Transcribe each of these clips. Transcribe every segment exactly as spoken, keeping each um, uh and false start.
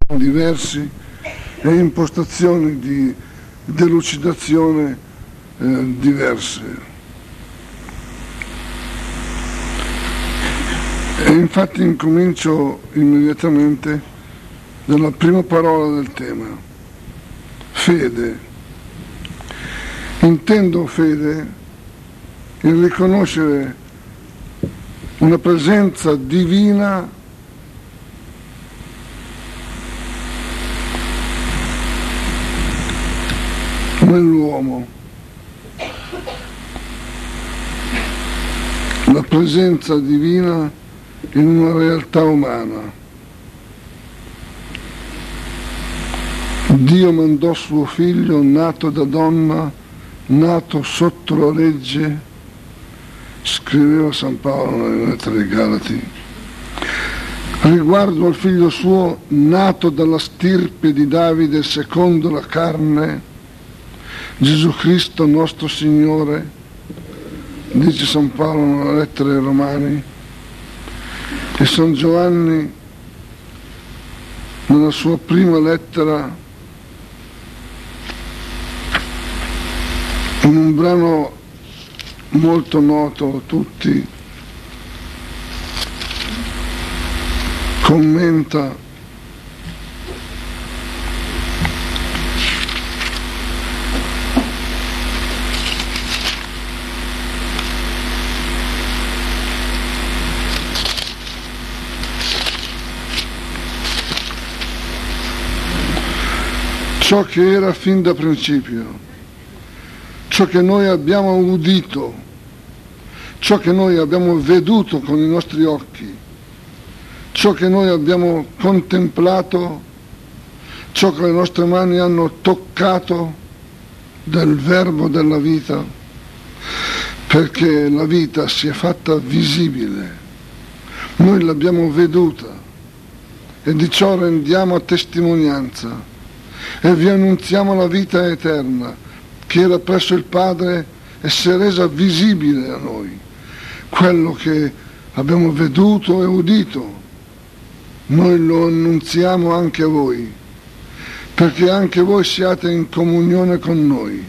diversi e impostazioni di delucidazione eh, diverse. E infatti incomincio immediatamente dalla prima parola del tema, fede. Intendo fede il riconoscere una presenza divina nell'uomo, la presenza divina in una realtà umana. Dio mandò suo figlio nato da donna, nato sotto la legge, scriveva San Paolo nella lettera ai Galati, riguardo al figlio suo nato dalla stirpe di Davide secondo la carne, Gesù Cristo nostro Signore, dice San Paolo nella lettera ai Romani, e San Giovanni nella sua prima lettera, in un brano molto noto a tutti, commenta ciò che era fin da principio, ciò che noi abbiamo udito, ciò che noi abbiamo veduto con i nostri occhi, ciò che noi abbiamo contemplato, ciò che le nostre mani hanno toccato del verbo della vita, perché la vita si è fatta visibile. Noi l'abbiamo veduta e di ciò rendiamo testimonianza e vi annunziamo la vita eterna che era presso il Padre e si è resa visibile a noi. Quello che abbiamo veduto e udito, noi lo annunziamo anche a voi, perché anche voi siate in comunione con noi.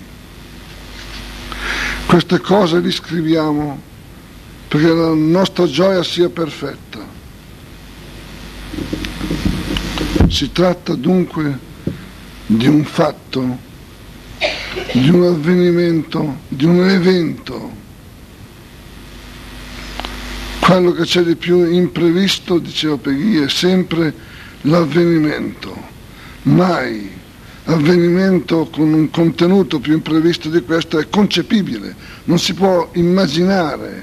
Queste cose vi scriviamo perché la nostra gioia sia perfetta. Si tratta dunque di un fatto, di un avvenimento, di un evento. Quello che c'è di più imprevisto, diceva Peggy, è sempre l'avvenimento. Mai avvenimento con un contenuto più imprevisto di questo è concepibile. Non si può immaginare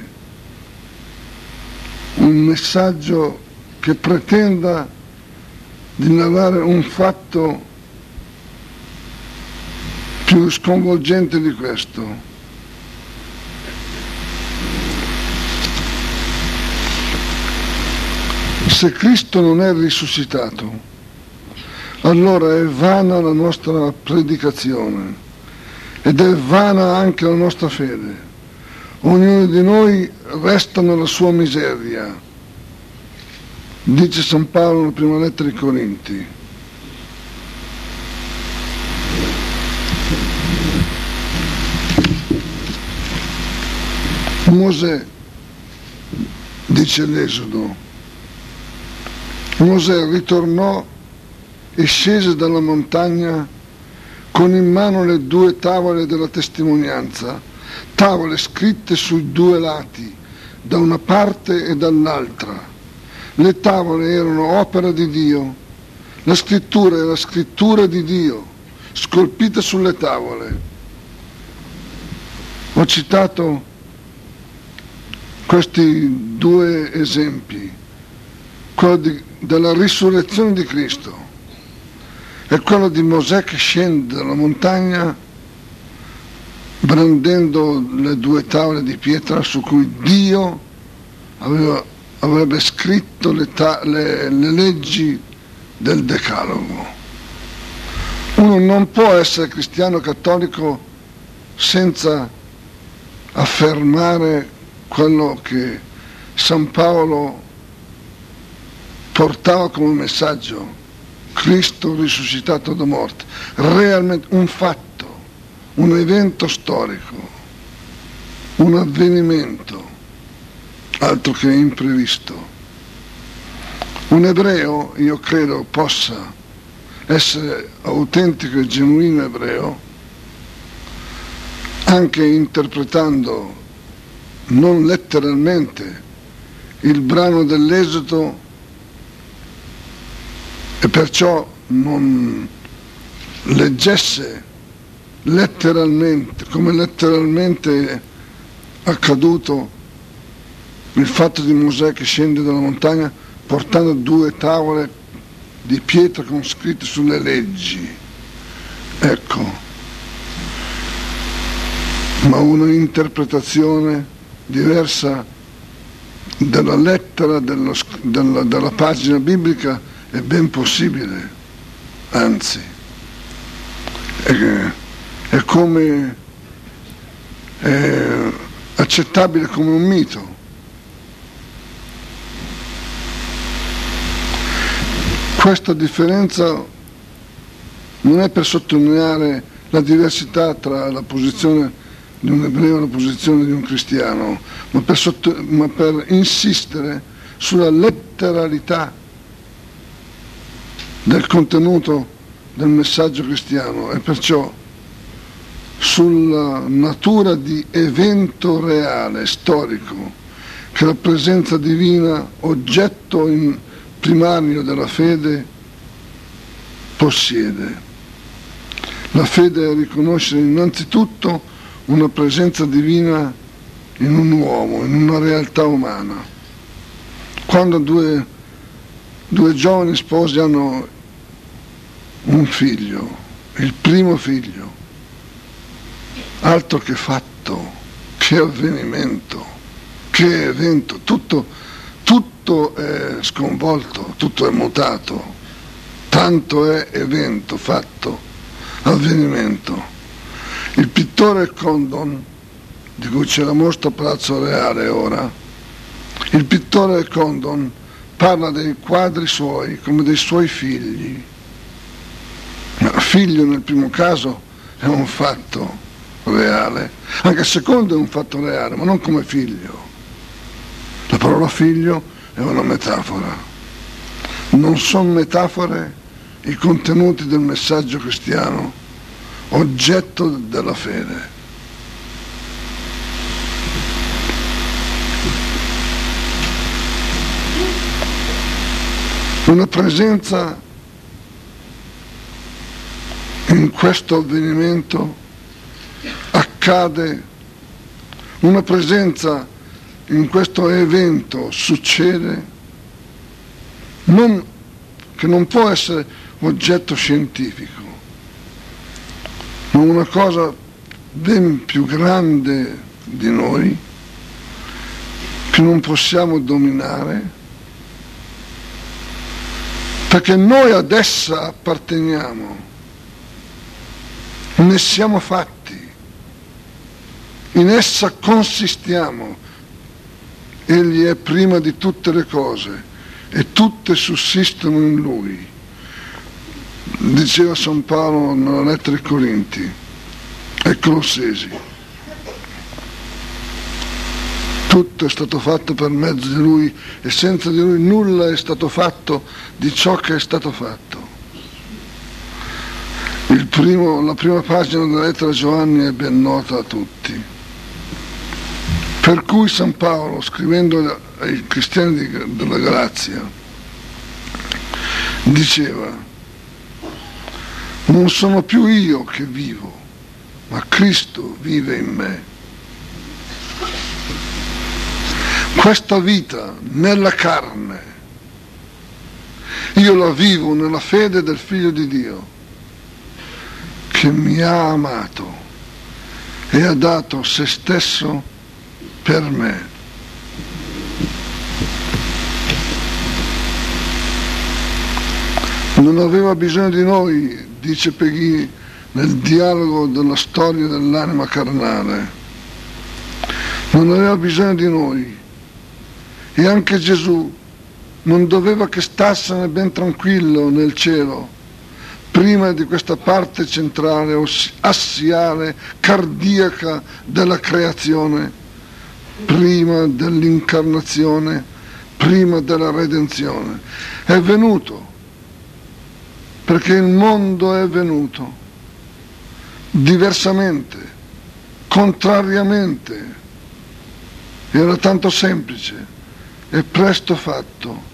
un messaggio che pretenda di narrare un fatto più sconvolgente di questo. Se Cristo non è risuscitato, allora è vana la nostra predicazione ed è vana anche la nostra fede. Ognuno di noi resta nella sua miseria, dice San Paolo nella prima lettera ai Corinti. Mosè, dice l'Esodo, Mosè ritornò e scese dalla montagna con in mano le due tavole della testimonianza, tavole scritte sui due lati, da una parte e dall'altra. Le tavole erano opera di Dio, la scrittura era scrittura di Dio, scolpita sulle tavole. Ho citato questi due esempi, quello di, della risurrezione di Cristo e quello di Mosè che scende dalla montagna brandendo le due tavole di pietra su cui Dio aveva, avrebbe scritto le, ta, le, le leggi del Decalogo. Uno non può essere cristiano cattolico senza affermare quello che San Paolo portava come messaggio, Cristo risuscitato da morte, realmente un fatto, un evento storico, un avvenimento, altro che imprevisto. Un ebreo, io credo, possa essere autentico e genuino ebreo anche interpretando non letteralmente il brano dell'Esodo e perciò non leggesse letteralmente, come letteralmente è accaduto, il fatto di Mosè che scende dalla montagna portando due tavole di pietra con scritte sulle leggi. Ecco, ma una interpretazione diversa della lettera dello, della, della pagina biblica è ben possibile, anzi, è, è come è accettabile come un mito. Questa differenza non è per sottolineare la diversità tra la posizione di un ebreo e la posizione di un cristiano, ma per, sotto, ma per insistere sulla letteralità del contenuto del messaggio cristiano e perciò sulla natura di evento reale, storico, che la presenza divina, oggetto in primario della fede, possiede. La fede è riconoscere innanzitutto una presenza divina in un uomo, in una realtà umana. Quando due, due giovani sposi hanno un figlio, il primo figlio, altro che fatto, che avvenimento, che evento, tutto Tutto è sconvolto, tutto è mutato, tanto è evento, fatto, avvenimento. Il pittore Condon, di cui c'è la mostra a Palazzo Reale ora, il pittore Condon parla dei quadri suoi come dei suoi figli. Ma figlio nel primo caso è un fatto reale, anche il secondo è un fatto reale, ma non come figlio. La parola figlio è una metafora. Non sono metafore i contenuti del messaggio cristiano, oggetto della fede. Una presenza in questo avvenimento accade, una presenza in questo evento succede, non, che non può essere oggetto scientifico, ma una cosa ben più grande di noi, che non possiamo dominare, perché noi ad essa apparteniamo, ne siamo fatti, in essa consistiamo. Egli è prima di tutte le cose e tutte sussistono in Lui. Diceva San Paolo nella lettera ai Corinti ai Colossesi. Tutto è stato fatto per mezzo di Lui e senza di Lui nulla è stato fatto di ciò che è stato fatto. Il primo, la prima pagina della lettera a Giovanni è ben nota a tutti. Per cui San Paolo, scrivendo ai cristiani della Galazia, diceva: non sono più io che vivo, ma Cristo vive in me. Questa vita nella carne, io la vivo nella fede del Figlio di Dio, che mi ha amato e ha dato se stesso per me. Non aveva bisogno di noi, dice Peghini nel dialogo della storia dell'anima carnale. Non aveva bisogno di noi. E anche Gesù non doveva che starsene ben tranquillo nel cielo, prima di questa parte centrale, assiale, cardiaca della creazione, prima dell'incarnazione, prima della redenzione. È venuto, perché il mondo è venuto, diversamente, contrariamente. Era tanto semplice e presto fatto.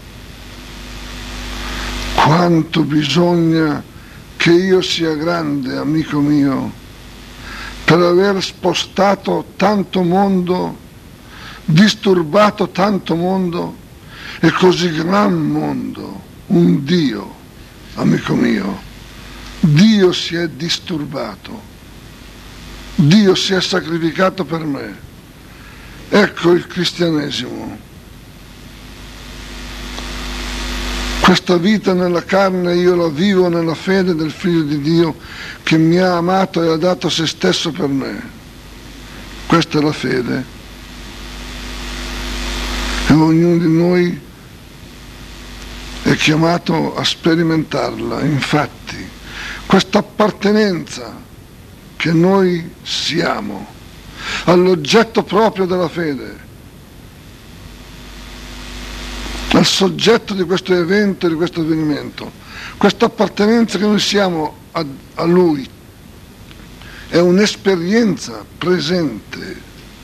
Quanto bisogna che io sia grande, amico mio, per aver spostato tanto mondo, disturbato tanto mondo e così gran mondo, un Dio, amico mio. Dio si è disturbato, Dio si è sacrificato per me. Ecco il cristianesimo. Questa vita nella carne io la vivo nella fede del Figlio di Dio che mi ha amato e ha dato se stesso per me. Questa è la fede. E ognuno di noi è chiamato a sperimentarla. Infatti, questa appartenenza che noi siamo all'oggetto proprio della fede, al soggetto di questo evento, di questo avvenimento, questa appartenenza che noi siamo a, a Lui è un'esperienza presente,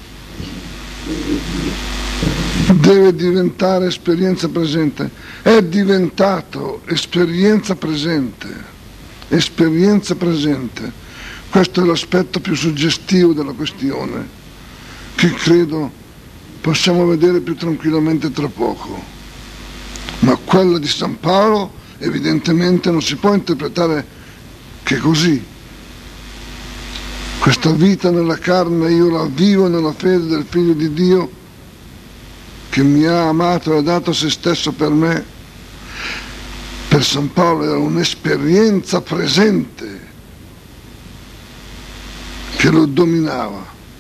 deve diventare esperienza presente, è diventato esperienza presente, esperienza presente. Questo è l'aspetto più suggestivo della questione, che credo possiamo vedere più tranquillamente tra poco. Ma quella di San Paolo evidentemente non si può interpretare che così. Questa vita nella carne io la vivo nella fede del Figlio di Dio che mi ha amato e ha dato se stesso per me. Per San Paolo era un'esperienza presente che lo dominava.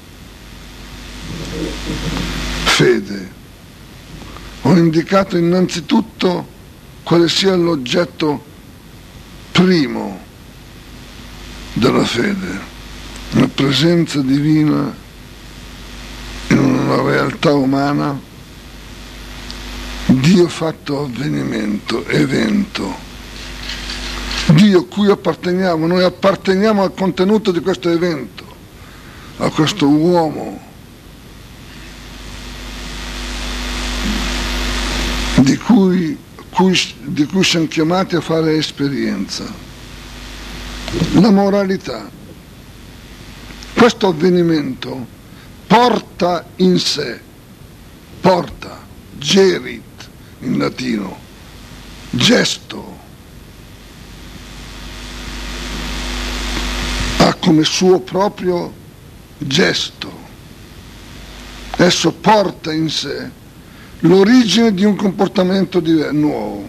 Fede. Ho indicato innanzitutto quale sia l'oggetto primo della fede, la presenza divina in una realtà umana, Dio fatto avvenimento, evento, Dio cui apparteniamo, noi apparteniamo al contenuto di questo evento, a questo uomo Di cui, cui, di cui siamo chiamati a fare esperienza. La moralità. Questo avvenimento porta in sé, porta, gerit in latino, gesto, ha come suo proprio gesto. Esso porta in sé l'origine di un comportamento nuovo.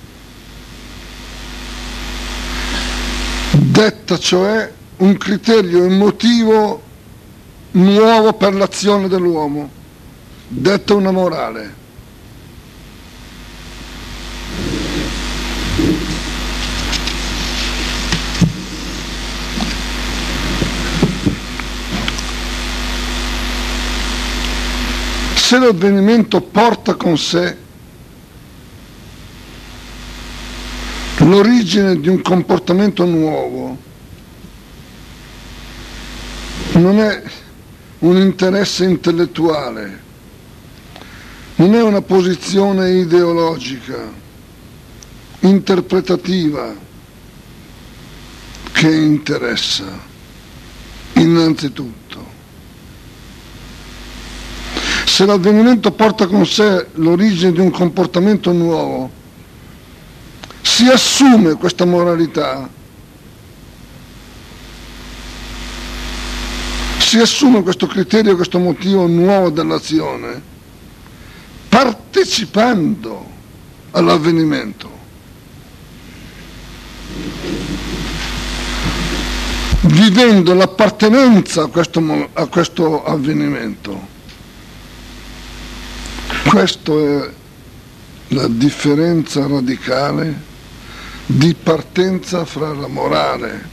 Detta cioè un criterio emotivo nuovo per l'azione dell'uomo. Detta una morale. Se l'avvenimento porta con sé l'origine di un comportamento nuovo, non è un interesse intellettuale, non è una posizione ideologica, interpretativa, che interessa innanzitutto. Se l'avvenimento porta con sé l'origine di un comportamento nuovo, si assume questa moralità, si assume questo criterio, questo motivo nuovo dell'azione, partecipando all'avvenimento, vivendo l'appartenenza a questo, a questo avvenimento. Questo è la differenza radicale di partenza fra la morale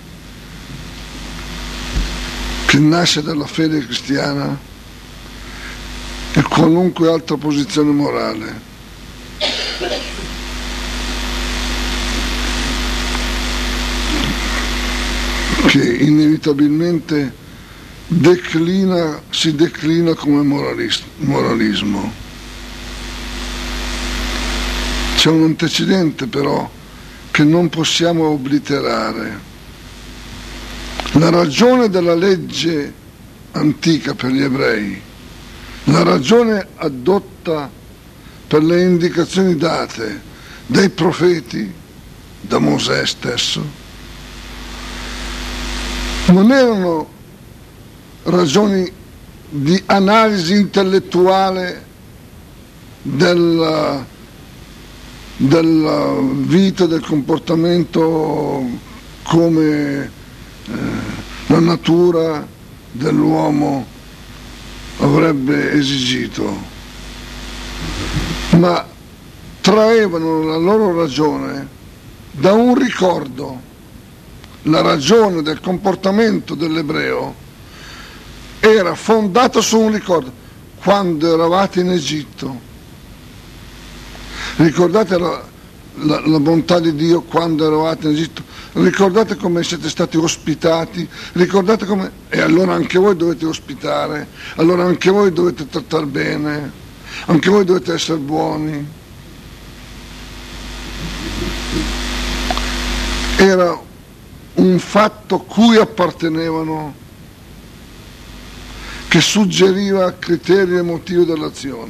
che nasce dalla fede cristiana e qualunque altra posizione morale. Che inevitabilmente declina, si declina come moralismo. C'è un antecedente però che non possiamo obliterare. La ragione della legge antica per gli ebrei, la ragione adotta per le indicazioni date dai profeti, da Mosè stesso, non erano ragioni di analisi intellettuale della, della vita, del comportamento come eh, la natura dell'uomo avrebbe esigito, ma traevano la loro ragione da un ricordo. La ragione del comportamento dell'ebreo era fondata su un ricordo. Quando eravate in Egitto, ricordate la, la, la bontà di Dio quando eravate in Egitto, ricordate come siete stati ospitati, ricordate come... E allora anche voi dovete ospitare, allora anche voi dovete trattare bene, anche voi dovete essere buoni. Era un fatto cui appartenevano, che suggeriva criterio e motivo dell'azione.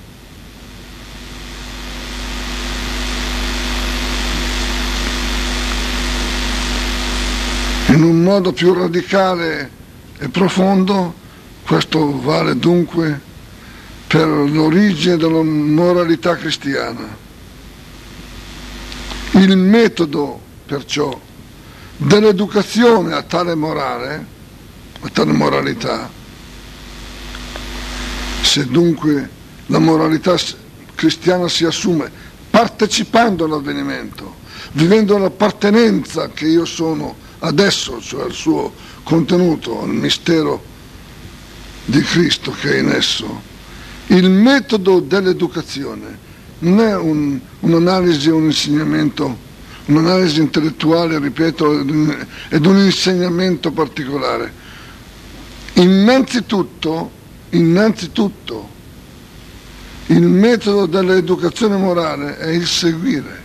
In un modo più radicale e profondo, questo vale dunque per l'origine della moralità cristiana. Il metodo, perciò, dell'educazione a tale morale, a tale moralità, se dunque la moralità cristiana si assume partecipando all'avvenimento, vivendo l'appartenenza che io sono adesso, cioè al suo contenuto, al mistero di Cristo che è in esso, il metodo dell'educazione non è un, un'analisi, un insegnamento, un'analisi intellettuale, ripeto, ed un insegnamento particolare. Innanzitutto, innanzitutto, il metodo dell'educazione morale è il seguire.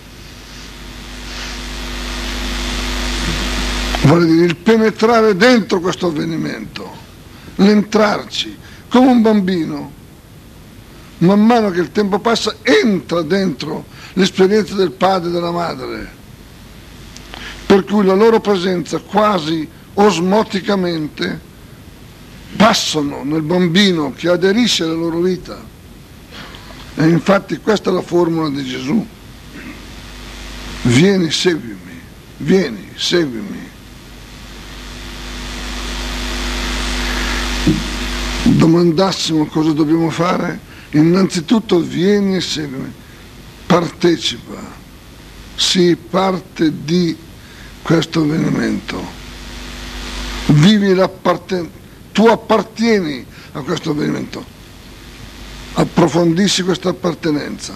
Vuole dire il penetrare dentro questo avvenimento, l'entrarci, come un bambino. Man mano che il tempo passa entra dentro l'esperienza del padre e della madre, per cui la loro presenza quasi osmoticamente passano nel bambino che aderisce alla loro vita. E infatti questa è la formula di Gesù: vieni, seguimi, vieni, seguimi. Domandassimo cosa dobbiamo fare, innanzitutto vieni e seguimi, partecipa, sii parte di questo avvenimento, vivi l'appartenenza, tu appartieni a questo avvenimento, approfondisci questa appartenenza.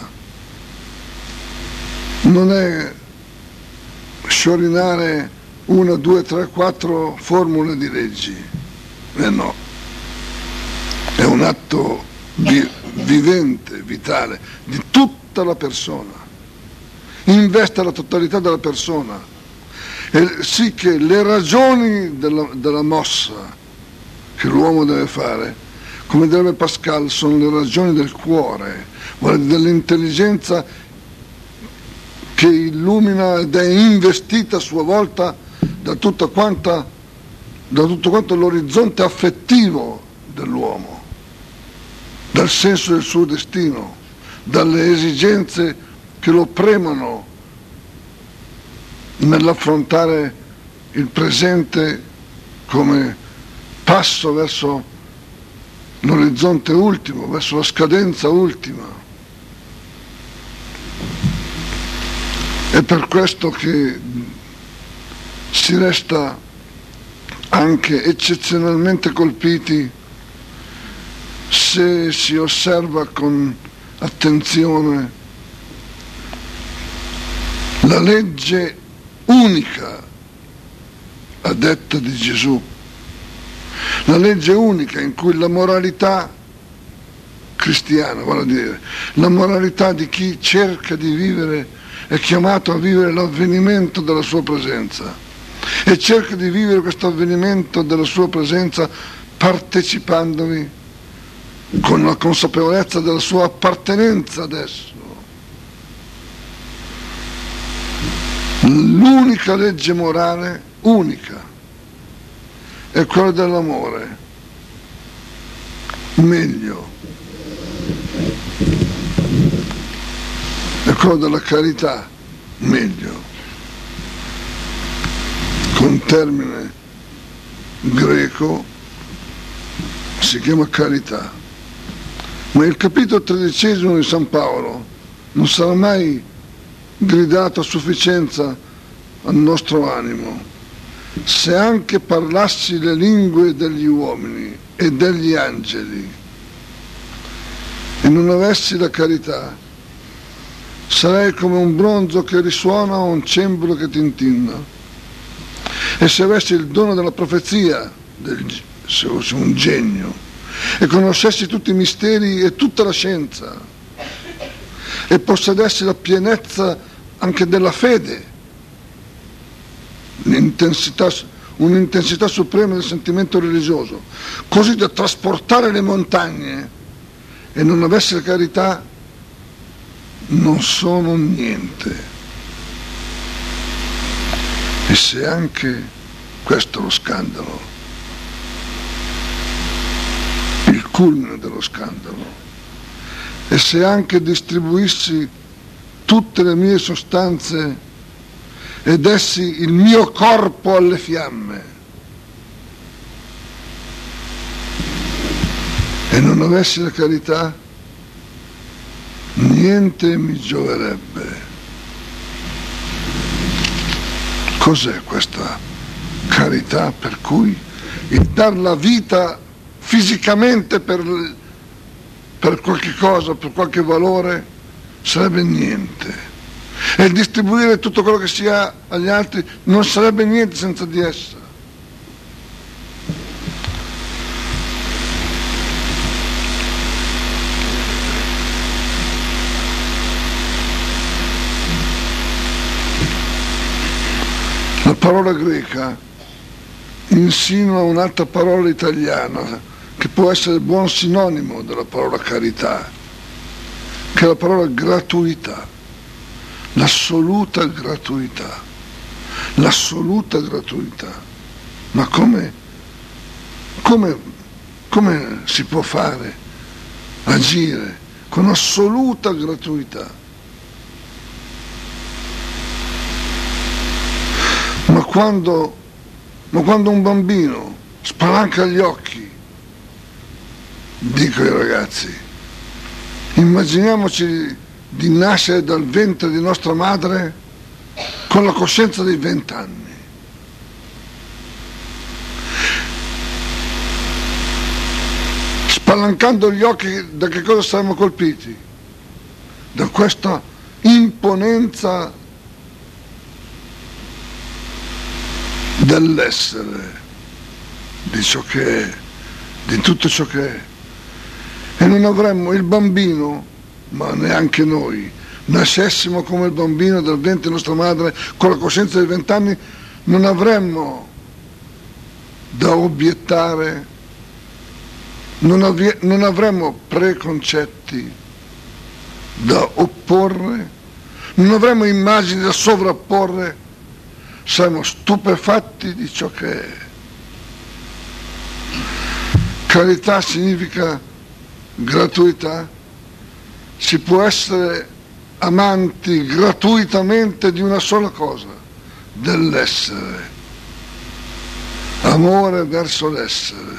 Non è sciorinare una, due, tre, quattro formule di leggi, eh no. È un atto vi- vivente, vitale, di tutta la persona, investe la totalità della persona, e sì che le ragioni della, della mossa che l'uomo deve fare, come direbbe Pascal, sono le ragioni del cuore, dell'intelligenza che illumina ed è investita a sua volta da tutta quanta, da tutto quanto l'orizzonte affettivo dell'uomo, dal senso del suo destino, dalle esigenze che lo premono nell'affrontare il presente come passo verso l'orizzonte ultimo, verso la scadenza ultima. È per questo che si resta anche eccezionalmente colpiti se si osserva con attenzione la legge unica a detta di Gesù, la legge unica in cui la moralità cristiana, vale a dire la moralità di chi cerca di vivere, è chiamato a vivere l'avvenimento della sua presenza e cerca di vivere questo avvenimento della sua presenza partecipandovi con la consapevolezza della sua appartenenza ad esso. L'unica legge morale, unica, è quella dell'amore, meglio, è quella della carità, meglio, con termine greco si chiama carità. Ma il capitolo tredicesimo di San Paolo non sarà mai gridato a sufficienza al nostro animo: se anche parlassi le lingue degli uomini e degli angeli e non avessi la carità, sarei come un bronzo che risuona o un cembalo che tintinna. E se avessi il dono della profezia, del, se fossi un genio, e conoscessi tutti i misteri e tutta la scienza, e possedessi la pienezza anche della fede, l'intensità, un'intensità suprema del sentimento religioso, così da trasportare le montagne, e non avessi la carità, non sono niente. E se anche questo è lo scandalo, il culmine dello scandalo, e se anche distribuissi tutte le mie sostanze e dessi il mio corpo alle fiamme e non avessi la carità, niente mi gioverebbe. Cos'è questa carità per cui il dar la vita fisicamente per, per qualche cosa, per qualche valore, sarebbe niente, e il distribuire tutto quello che si ha agli altri non sarebbe niente senza di essa? La parola greca insinua un'altra parola italiana che può essere buon sinonimo della parola carità, che è la parola gratuità, l'assoluta gratuità, l'assoluta gratuità. Ma come, come, come si può fare, agire con assoluta gratuità? Ma quando, ma quando un bambino spalanca gli occhi, dico ai ragazzi, immaginiamoci di nascere dal ventre di nostra madre con la coscienza dei vent'anni. Spalancando gli occhi, da che cosa saremmo colpiti? Da questa imponenza dell'essere, di ciò che è, di tutto ciò che è. E non avremmo il bambino, ma neanche noi, nascessimo come il bambino dal ventre di nostra madre con la coscienza dei vent'anni, non avremmo da obiettare, non, avvie, non avremmo preconcetti da opporre, non avremmo immagini da sovrapporre, saremmo stupefatti di ciò che è. Carità significa gratuità. Si può essere amanti gratuitamente di una sola cosa, dell'essere, amore verso l'essere,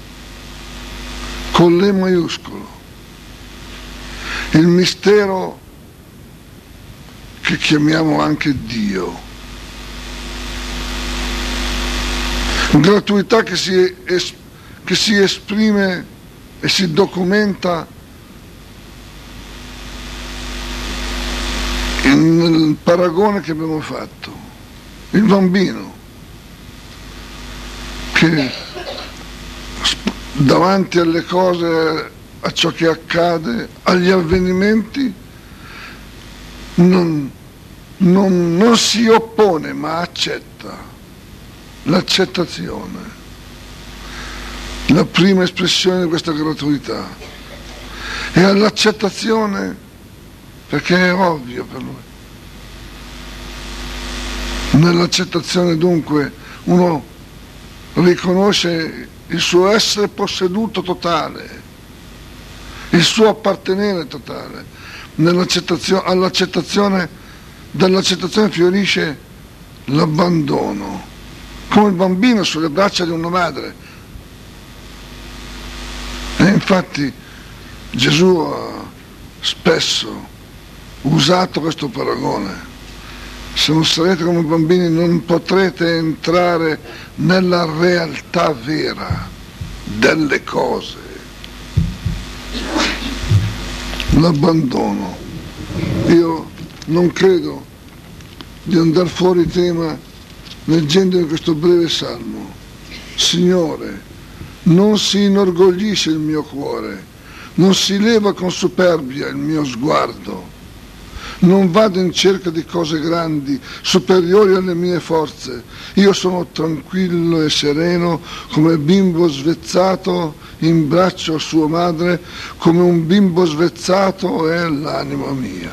con l'E maiuscolo. Il mistero che chiamiamo anche Dio. Gratuità che si, es, che si esprime e si documenta nel paragone che abbiamo fatto. Il bambino che davanti alle cose, a ciò che accade, agli avvenimenti, non, non, non si oppone ma accetta. L'accettazione, la prima espressione di questa gratuità. E all'accettazione, perché è ovvio per lui. Nell'accettazione dunque uno riconosce il suo essere posseduto totale, il suo appartenere totale. Nell'accettazione, all'accettazione, dall'accettazione fiorisce l'abbandono, come il bambino sulle braccia di una madre. E infatti Gesù ha spesso usato questo paragone. Se non sarete come bambini non potrete entrare nella realtà vera delle cose. L'abbandono. Io non credo di andare fuori tema leggendo in questo breve salmo. Signore, non si inorgoglisce il mio cuore, non si leva con superbia il mio sguardo, non vado in cerca di cose grandi, superiori alle mie forze. Io sono tranquillo e sereno come bimbo svezzato in braccio a sua madre, come un bimbo svezzato è l'anima mia.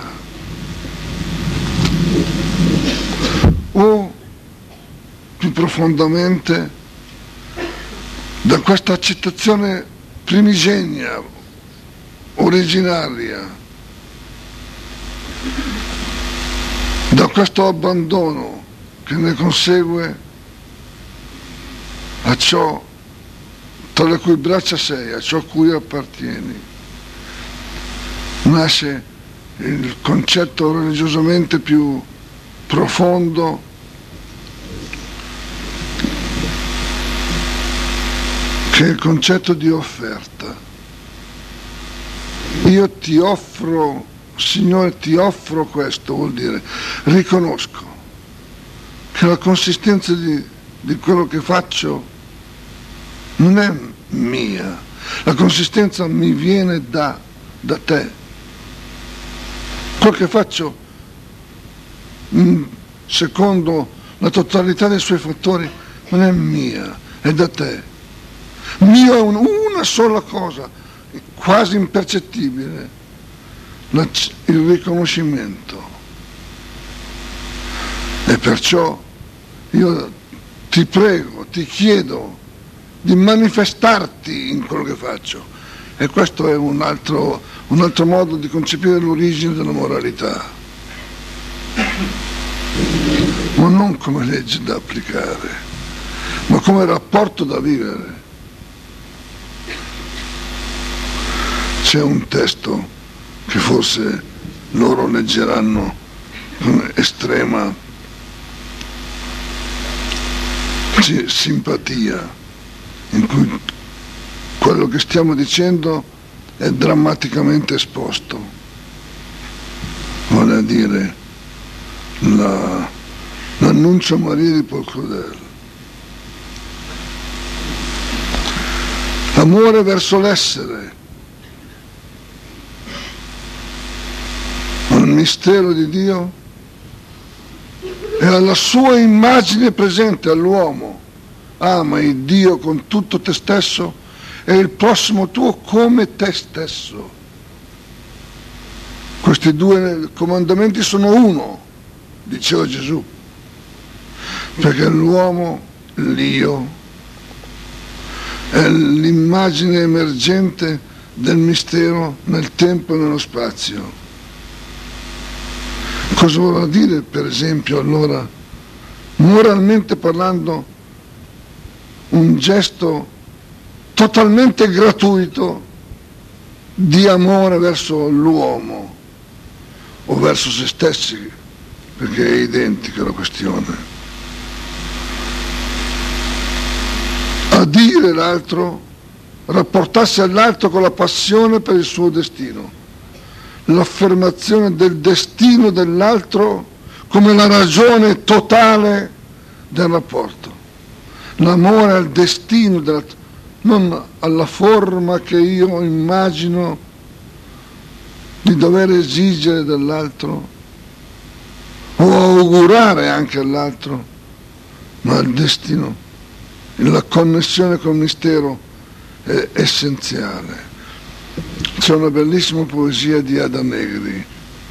O più profondamente, da questa accettazione primigenia, originaria, da questo abbandono che ne consegue a ciò tra le cui braccia sei, a ciò a cui appartieni, nasce il concetto religiosamente più profondo che è il concetto di offerta. Io ti offro, Signore, ti offro questo, vuol dire riconosco che la consistenza di, di quello che faccio non è mia, la consistenza mi viene da, da te. Quel che faccio, secondo la totalità dei suoi fattori, non è mia, è da te. Mio è un, una sola cosa, quasi impercettibile, la, il riconoscimento. E perciò io ti prego, ti chiedo di manifestarti in quello che faccio. E questo è un altro, un altro modo di concepire l'origine della moralità, ma non come legge da applicare, ma come rapporto da vivere. C'è un testo che forse loro leggeranno con estrema simpatia, in cui quello che stiamo dicendo è drammaticamente esposto, vale a dire la, l'annuncio a Maria di Paul Claudel. Amore verso l'essere, al mistero di Dio e alla sua immagine presente all'uomo. Ama il Dio con tutto te stesso e il prossimo tuo come te stesso. Questi due comandamenti sono uno, diceva Gesù, perché l'uomo, l'io, è l'immagine emergente del mistero nel tempo e nello spazio. Cosa vuol dire, per esempio, allora, moralmente parlando, un gesto totalmente gratuito di amore verso l'uomo o verso se stessi, perché è identica la questione. Adire l'altro, rapportarsi all'altro con la passione per il suo destino, l'affermazione del destino dell'altro come la ragione totale del rapporto, l'amore al destino dell'altro, non alla forma che io immagino di dover esigere dall'altro o augurare anche all'altro, ma al destino. La connessione col mistero è essenziale. C'è una bellissima poesia di Ada Negri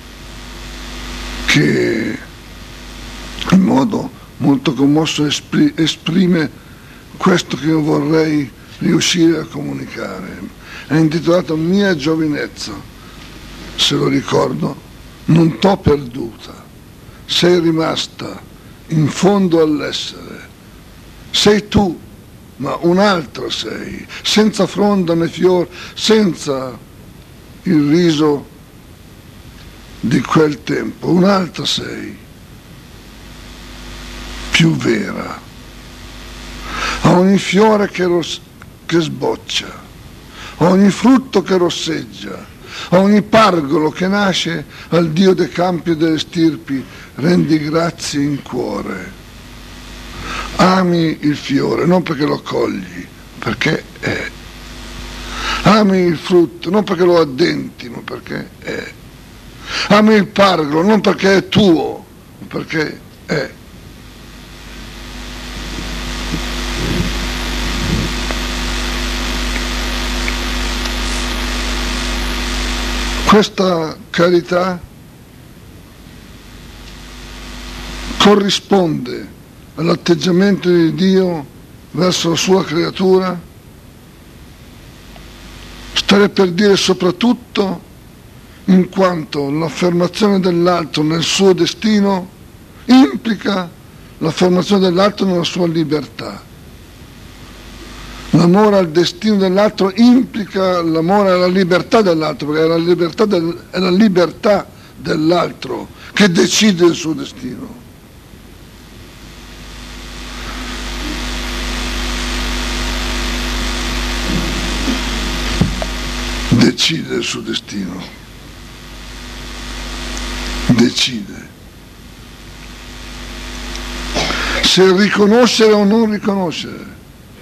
che in modo molto commosso esprime questo che io vorrei riuscire a comunicare. È intitolato Mia giovinezza. Se lo ricordo, non t'ho perduta, sei rimasta in fondo all'essere, sei tu, ma un'altra sei, senza fronda né fior, senza il riso di quel tempo, un'altra sei, più vera. A ogni fiore che, ros- che sboccia, a ogni frutto che rosseggia, a ogni pargolo che nasce al Dio dei campi e delle stirpi, rendi grazie in cuore. Ami il fiore, non perché lo cogli, perché è. Ami il frutto, non perché lo addenti, ma perché è. Ami il pargolo, non perché è tuo, ma perché è. Questa carità corrisponde all'atteggiamento di Dio verso la sua creatura, starei per dire soprattutto in quanto l'affermazione dell'altro nel suo destino implica l'affermazione dell'altro nella sua libertà. L'amore al destino dell'altro implica l'amore alla libertà dell'altro, perché è la libertà, del, è la libertà dell'altro che decide il suo destino. Decide il suo destino. Decide. Se riconoscere o non riconoscere,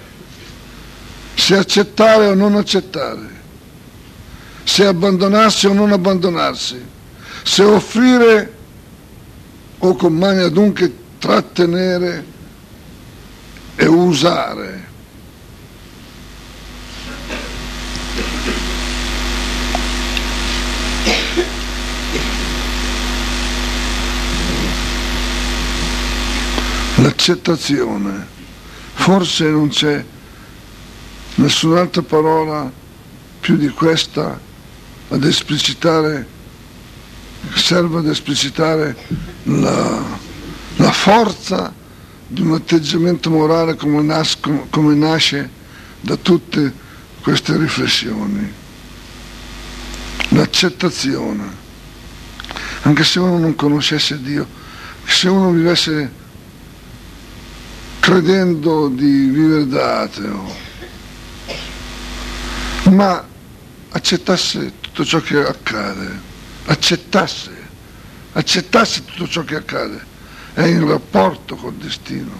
se accettare o non accettare, se abbandonarsi o non abbandonarsi, se offrire o con mani adunche trattenere e usare. L'accettazione, forse non c'è nessun'altra parola più di questa ad esplicitare, serve ad esplicitare la, la forza di un atteggiamento morale come, nasco, come nasce da tutte queste riflessioni. L'accettazione, anche se uno non conoscesse Dio, se uno vivesse credendo di vivere da ateo, ma accettasse tutto ciò che accade, accettasse, accettasse tutto ciò che accade, è in rapporto col destino,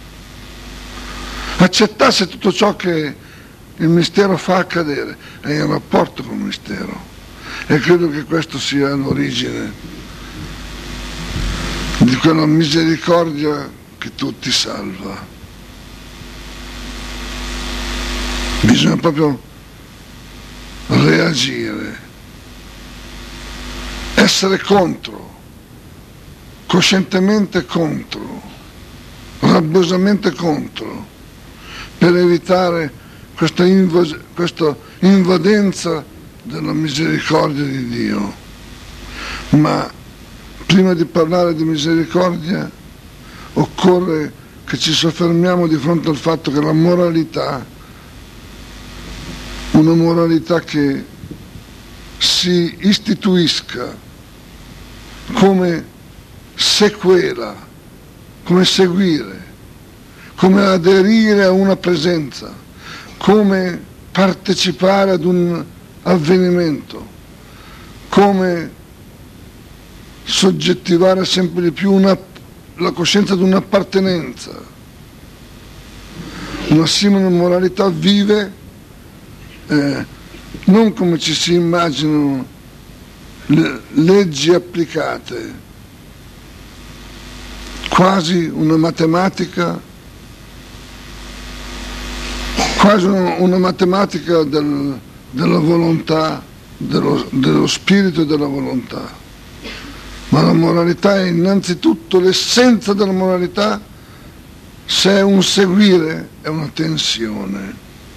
accettasse tutto ciò che il mistero fa accadere, è in rapporto col mistero, e credo che questo sia l'origine di quella misericordia che tutti salva. Bisogna proprio reagire, essere contro, coscientemente contro, rabbiosamente contro, per evitare questa, invas- questa invadenza della misericordia di Dio. Ma prima di parlare di misericordia occorre che ci soffermiamo di fronte al fatto che la moralità, una moralità che si istituisca come sequela, come seguire, come aderire a una presenza, come partecipare ad un avvenimento, come soggettivare sempre di più una, la coscienza di un'appartenenza. Una simile moralità vive eh, non come ci si immaginano le leggi applicate, quasi una matematica, quasi una, una matematica del, della volontà, dello, dello spirito e della volontà. Ma la moralità è innanzitutto l'essenza della moralità. Se è un seguire, è una tensione.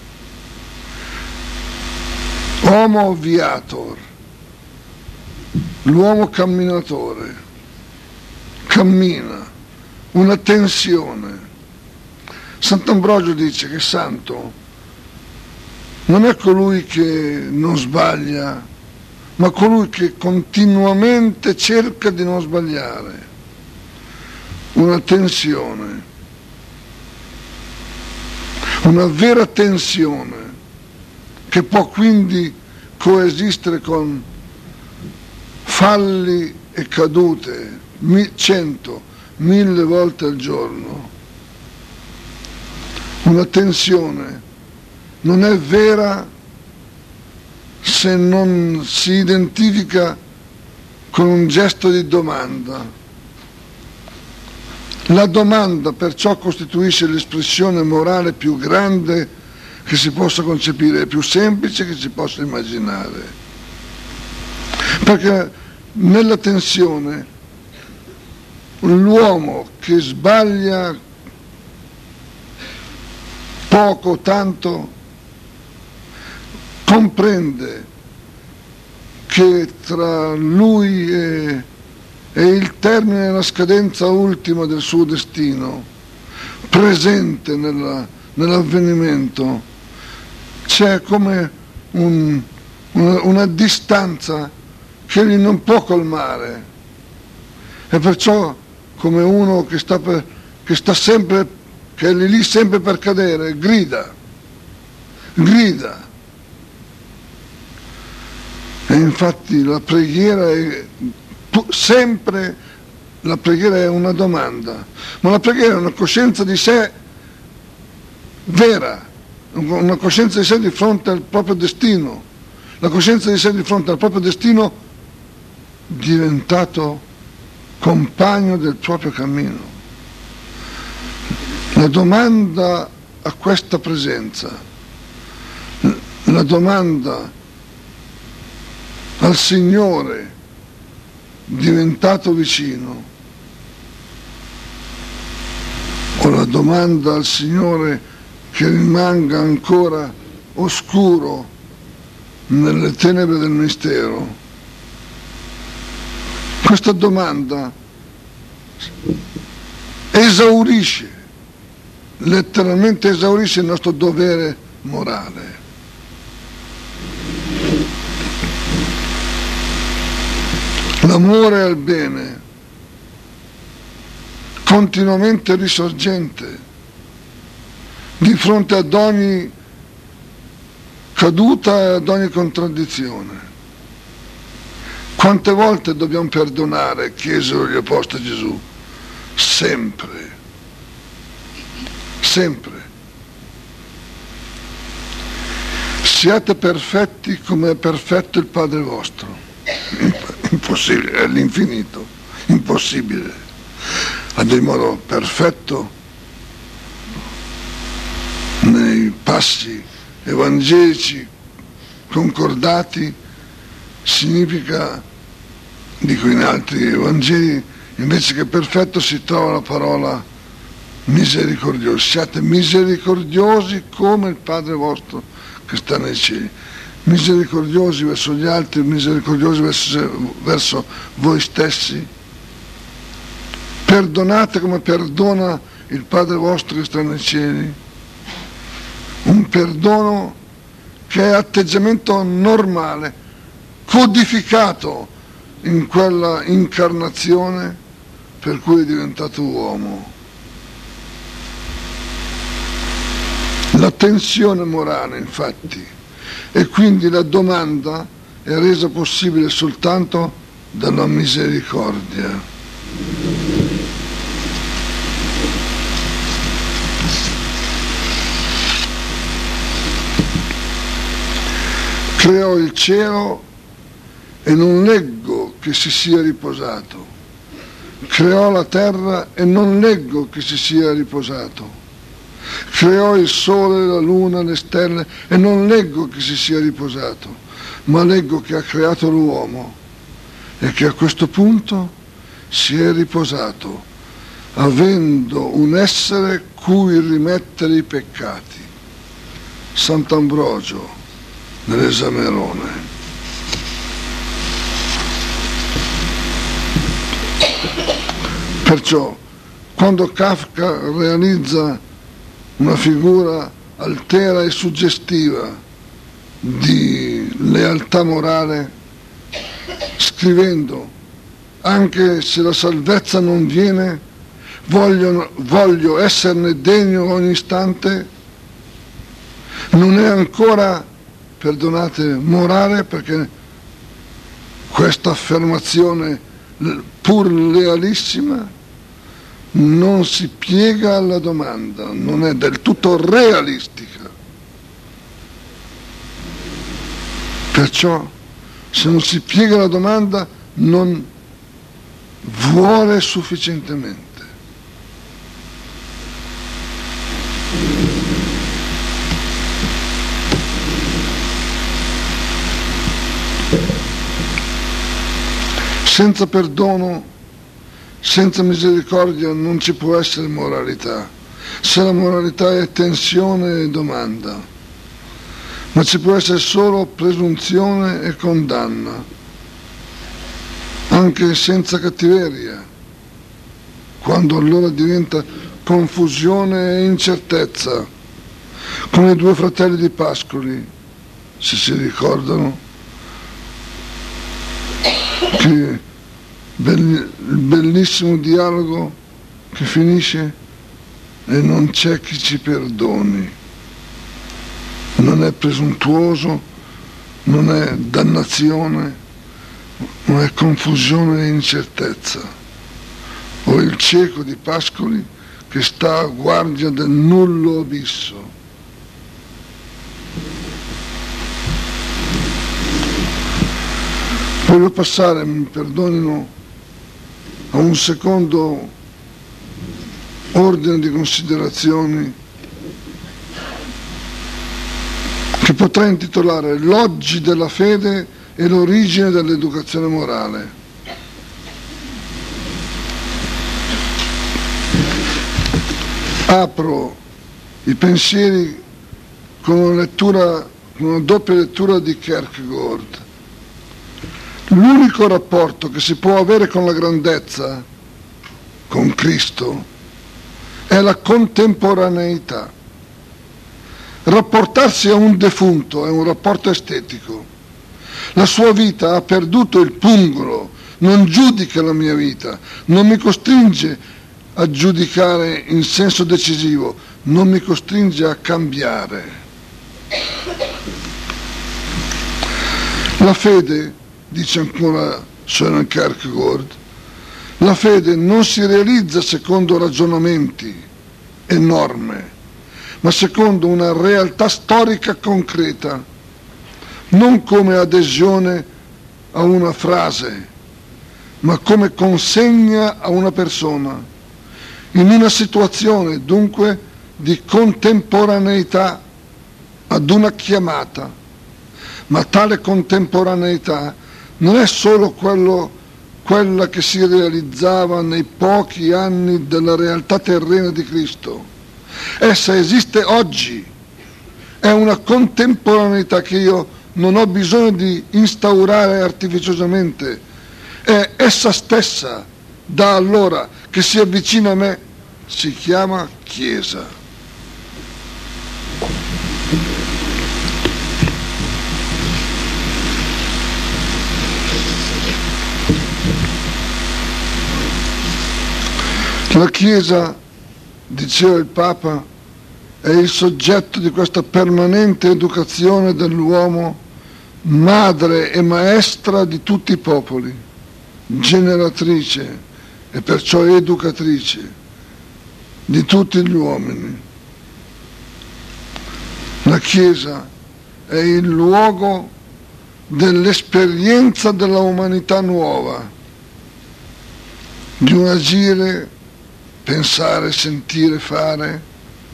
Homo viator, l'uomo camminatore, cammina, una tensione. Sant'Ambrogio dice che santo non è colui che non sbaglia, ma colui che continuamente cerca di non sbagliare. Una tensione, una vera tensione che può quindi coesistere con falli e cadute cento, mille volte al giorno. Una tensione non è vera se non si identifica con un gesto di domanda. La domanda perciò costituisce l'espressione morale più grande che si possa concepire, è più semplice che si possa immaginare. Perché nella tensione l'uomo che sbaglia poco o tanto comprende che tra lui e, e il termine e la scadenza ultima del suo destino, presente nella, nell'avvenimento, c'è come un, una, una distanza che egli non può colmare. E perciò, come uno che sta, per, che sta sempre, che è lì sempre per cadere, grida, grida. E infatti la preghiera è sempre, la preghiera è una domanda, ma la preghiera è una coscienza di sé vera, una coscienza di sé di fronte al proprio destino, la coscienza di sé di fronte al proprio destino diventato compagno del proprio cammino. La domanda a questa presenza, la domanda al Signore diventato vicino, o la domanda al Signore che rimanga ancora oscuro nelle tenebre del mistero. Questa domanda esaurisce, letteralmente esaurisce il nostro dovere morale. L'amore al bene, continuamente risorgente, di fronte ad ogni caduta e ad ogni contraddizione. Quante volte dobbiamo perdonare, chiesero gli apostoli Gesù? Sempre, sempre. Siate perfetti come è perfetto il Padre vostro. Impossibile, è all'infinito, impossibile. Ad un modo perfetto nei passi evangelici concordati significa, dico in altri evangeli, invece che perfetto si trova la parola misericordioso. Siate misericordiosi come il Padre vostro che sta nei cieli. Misericordiosi verso gli altri, misericordiosi verso, verso voi stessi. Perdonate come perdona il Padre vostro che sta nei cieli. Un perdono che è atteggiamento normale, codificato in quella incarnazione per cui è diventato uomo. La tensione morale, infatti, e quindi la domanda è resa possibile soltanto dalla misericordia. Creò il cielo e non leggo che si sia riposato. Creò la terra e non leggo che si sia riposato. Creò il sole, la luna, le stelle e non leggo che si sia riposato, ma leggo che ha creato l'uomo e che a questo punto si è riposato, avendo un essere cui rimettere i peccati. Sant'Ambrogio nell'Esamerone. Perciò, quando Kafka realizza una figura altera e suggestiva di lealtà morale, scrivendo: anche se la salvezza non viene, voglio, voglio esserne degno ogni istante, non è ancora, perdonate, morale, perché questa affermazione pur lealissima non si piega alla domanda, non è del tutto realistica. Perciò, se non si piega alla domanda, non vuole sufficientemente. Senza perdono, senza misericordia non ci può essere moralità. Se la moralità è tensione e domanda, ma ci può essere solo presunzione e condanna, anche senza cattiveria, quando allora diventa confusione e incertezza, come i due fratelli di Pascoli, se si ricordano, che il bellissimo dialogo che finisce: e non c'è chi ci perdoni, non è presuntuoso, non è dannazione, ma è confusione e incertezza. O il cieco di Pascoli che sta a guardia del nullo abisso. Voglio passare, mi perdonino, a un secondo ordine di considerazioni che potrei intitolare l'oggi della fede e l'origine dell'educazione morale. Apro i pensieri con una lettura, con una doppia lettura di Kierkegaard. L'unico rapporto che si può avere con la grandezza, con Cristo, è la contemporaneità. Rapportarsi a un defunto è un rapporto estetico. La sua vita ha perduto il pungolo, non giudica la mia vita, non mi costringe a giudicare in senso decisivo, non mi costringe a cambiare. La fede, dice ancora Søren Kierkegaard, la fede non si realizza secondo ragionamenti e norme, ma secondo una realtà storica concreta, non come adesione a una frase, ma come consegna a una persona, in una situazione dunque di contemporaneità ad una chiamata. Ma tale contemporaneità non è solo quello, quella che si realizzava nei pochi anni della realtà terrena di Cristo. Essa esiste oggi, è una contemporaneità che io non ho bisogno di instaurare artificiosamente, è essa stessa da allora che si avvicina a me, si chiama Chiesa. La Chiesa, diceva il Papa, è il soggetto di questa permanente educazione dell'uomo, madre e maestra di tutti i popoli, generatrice e perciò educatrice di tutti gli uomini. La Chiesa è il luogo dell'esperienza della umanità nuova, di un agire, pensare, sentire, fare,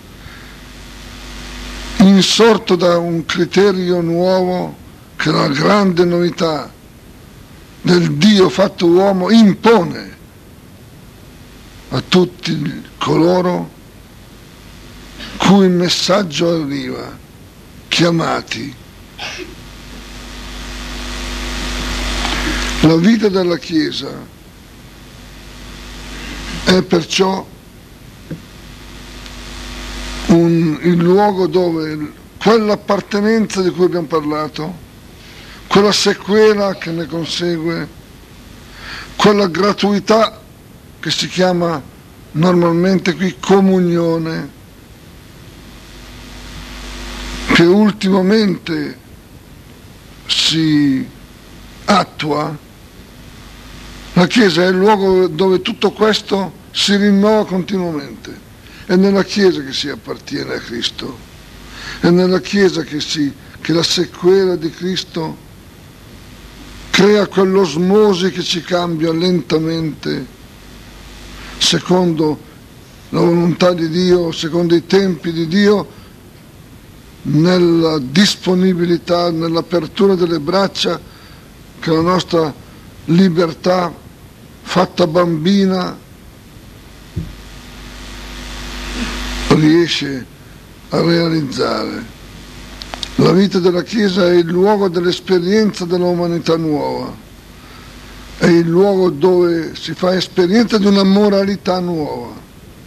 insorto da un criterio nuovo che la grande novità del Dio fatto uomo impone a tutti coloro cui il messaggio arriva, chiamati. La vita della Chiesa è perciò un, il luogo dove quell'appartenenza di cui abbiamo parlato, quella sequela che ne consegue, quella gratuità che si chiama normalmente qui comunione, che ultimamente si attua. La Chiesa è il luogo dove tutto questo si rinnova continuamente. È nella Chiesa che si appartiene a Cristo, è nella Chiesa che, si, che la sequela di Cristo crea quell'osmosi che ci cambia lentamente, secondo la volontà di Dio, secondo i tempi di Dio, nella disponibilità, nell'apertura delle braccia che la nostra libertà fatta bambina riesce a realizzare. La vita della Chiesa è il luogo dell'esperienza dell'umanità nuova, è il luogo dove si fa esperienza di una moralità nuova.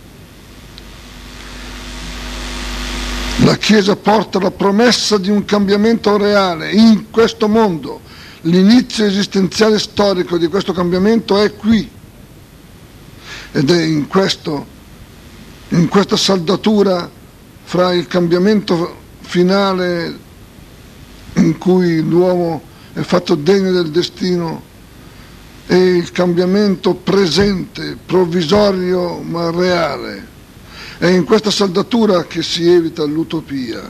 La Chiesa porta la promessa di un cambiamento reale in questo mondo. L'inizio esistenziale storico di questo cambiamento è qui, ed è in questo, in questa saldatura fra il cambiamento finale in cui l'uomo è fatto degno del destino e il cambiamento presente, provvisorio ma reale. È in questa saldatura che si evita l'utopia,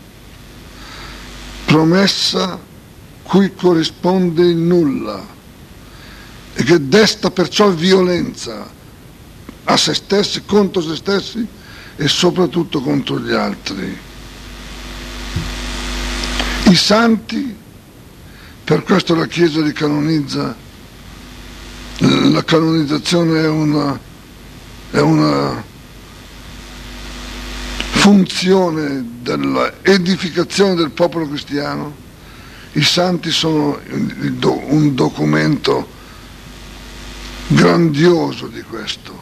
promessa cui corrisponde il nulla e che desta perciò violenza a se stessi, contro se stessi e soprattutto contro gli altri. I santi, per questo la Chiesa li canonizza, la canonizzazione è una, è una funzione dell'edificazione del popolo cristiano. I santi sono un documento grandioso di questo.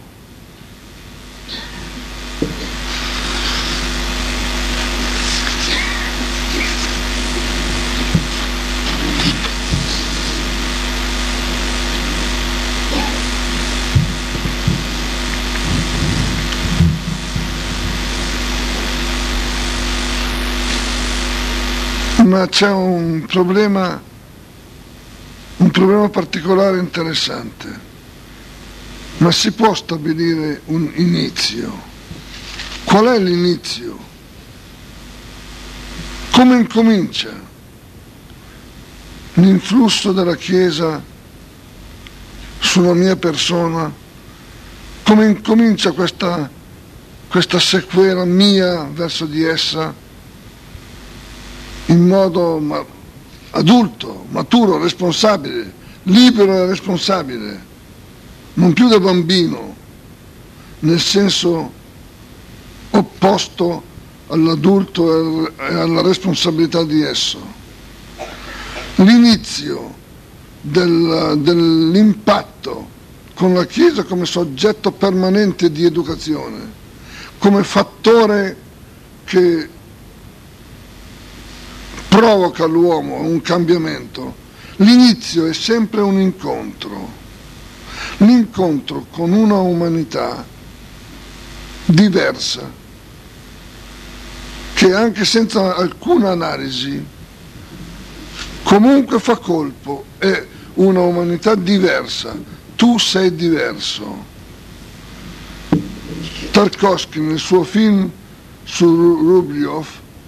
Ma c'è un problema, un problema particolare interessante. Ma si può stabilire un inizio? Qual è l'inizio? Come incomincia l'influsso della Chiesa sulla mia persona? Come incomincia questa, questa sequela mia verso di essa? In modo ma, adulto, maturo, responsabile, libero e responsabile, non più da bambino, nel senso opposto all'adulto e alla responsabilità di esso. L'inizio del, dell'impatto con la Chiesa come soggetto permanente di educazione, come fattore che provoca l'uomo un cambiamento. L'inizio è sempre un incontro, l'incontro con una umanità diversa, che anche senza alcuna analisi comunque fa colpo, è una umanità diversa, tu sei diverso. Tarkovsky nel suo film su Rubliov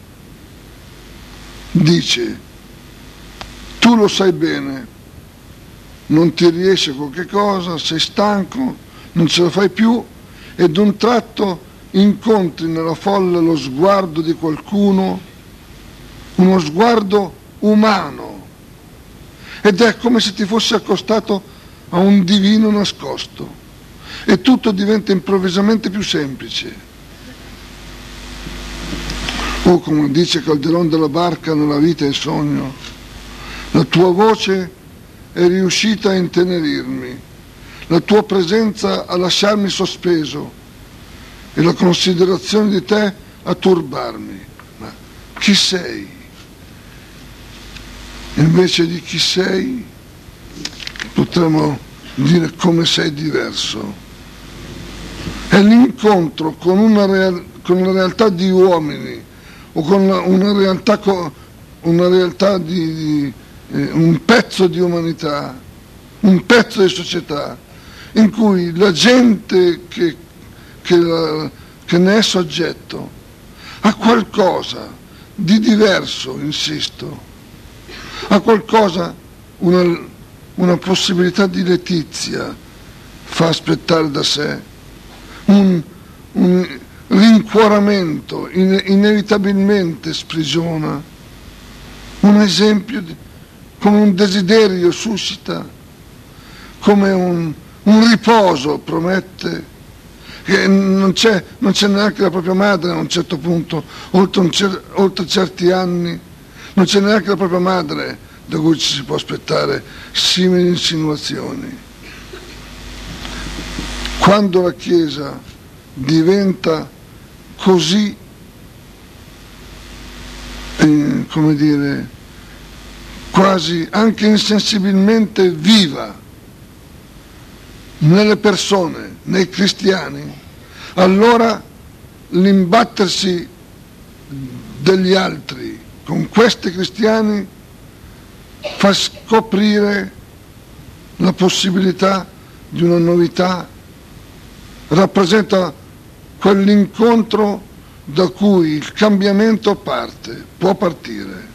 dice: tu lo sai bene, non ti riesce qualche cosa, sei stanco, non ce la fai più, e d'un tratto incontri nella folla lo sguardo di qualcuno, uno sguardo umano, ed è come se ti fossi accostato a un divino nascosto e tutto diventa improvvisamente più semplice. O come dice Calderón de la Barca nella Vita e il sogno, la tua voce è riuscita a intenerirmi, la tua presenza a lasciarmi sospeso e la considerazione di te a turbarmi. Ma chi sei? Invece di chi sei potremmo dire come sei diverso. È l'incontro con una, real- con una realtà di uomini o con una, una realtà, co- una realtà di, di eh, un pezzo di umanità, un pezzo di società, in cui la gente che, che, la, che ne è soggetto ha qualcosa di diverso, insisto, ha qualcosa, una, una possibilità di letizia, fa aspettare da sé, un, un rincuoramento in, inevitabilmente sprigiona, un esempio, di, come un desiderio suscita, come un, un riposo promette, che non c'è, non c'è neanche la propria madre a un certo punto, oltre, un cer- oltre certi anni, non c'è neanche la propria madre da cui ci si può aspettare simili insinuazioni. Quando la Chiesa diventa così, eh, come dire, quasi anche insensibilmente viva nelle persone, nei cristiani, allora l'imbattersi degli altri con questi cristiani fa scoprire la possibilità di una novità, rappresenta quell'incontro da cui il cambiamento parte, può partire.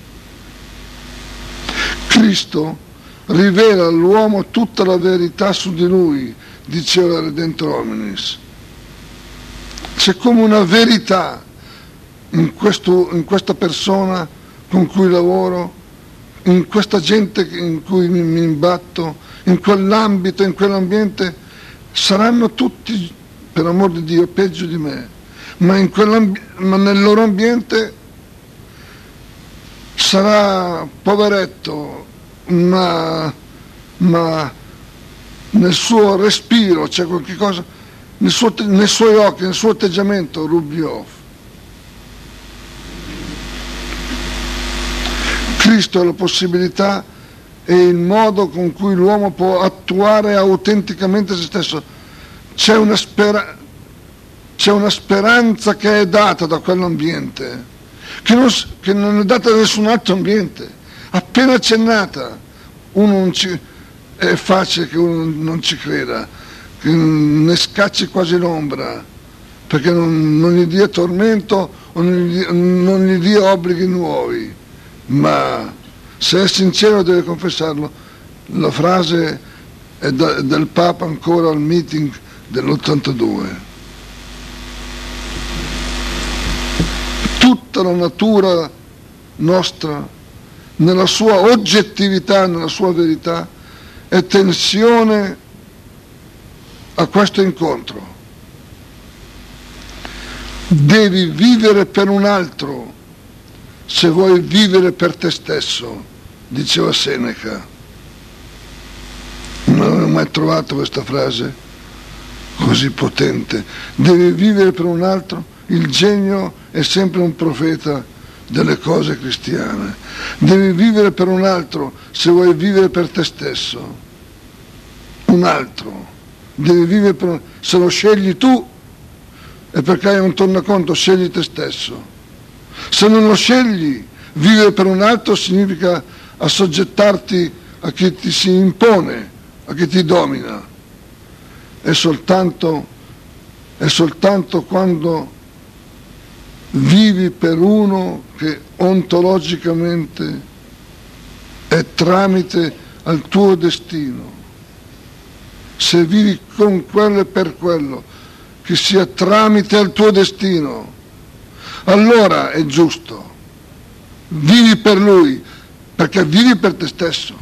Cristo rivela all'uomo tutta la verità su di lui, diceva Redemptor Hominis. C'è come una verità in, questo, in questa persona con cui lavoro, in questa gente in cui mi, mi imbatto, in quell'ambito, in quell'ambiente. Saranno tutti, per amor di Dio, peggio di me, ma, in ma nel loro ambiente sarà poveretto, ma, ma nel suo respiro c'è qualche cosa, nel suo, nei suoi occhi, nel suo atteggiamento, Rubliov. Cristo è la possibilità e il modo con cui l'uomo può attuare autenticamente se stesso. C'è una, spera- c'è una speranza che è data da quell'ambiente, che non, che non è data da nessun altro ambiente, appena accennata. Uno non ci, è facile che uno non ci creda, che ne scacci quasi l'ombra, perché non, non gli dia tormento o non gli, non gli dia obblighi nuovi, ma se è sincero deve confessarlo. La frase è da, del Papa ancora al meeting dell'ottantadue. Tutta la natura nostra, nella sua oggettività, nella sua verità, è tensione a questo incontro. Devi vivere per un altro se vuoi vivere per te stesso, diceva Seneca. Non avevo mai trovato questa frase così potente. Devi vivere per un altro. Il genio è sempre un profeta delle cose cristiane. Devi vivere per un altro se vuoi vivere per te stesso. Un altro. Devi vivere per un... Se lo scegli tu, e perché hai un tornaconto scegli te stesso. Se non lo scegli, vivere per un altro significa assoggettarti a chi ti si impone, a chi ti domina. È soltanto, è soltanto quando vivi per uno che ontologicamente è tramite al tuo destino. Se vivi con quello e per quello, che sia tramite al tuo destino, allora è giusto. Vivi per lui, perché vivi per te stesso.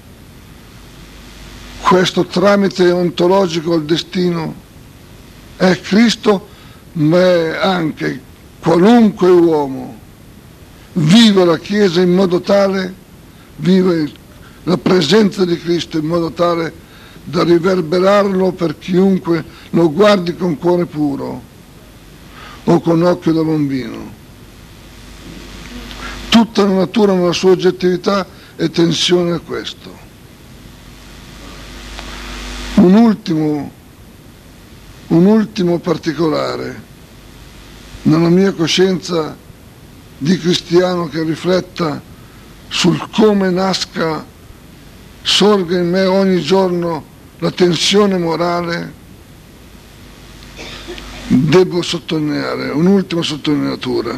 Questo tramite ontologico al destino è Cristo, ma è anche qualunque uomo. Vive la Chiesa in modo tale, vive la presenza di Cristo in modo tale da riverberarlo per chiunque lo guardi con cuore puro o con occhio da bambino. Tutta la natura nella sua oggettività è tensione a questo. Un ultimo, un ultimo particolare nella mia coscienza di cristiano che rifletta sul come nasca, sorga in me ogni giorno la tensione morale, devo sottolineare un'ultima sottolineatura.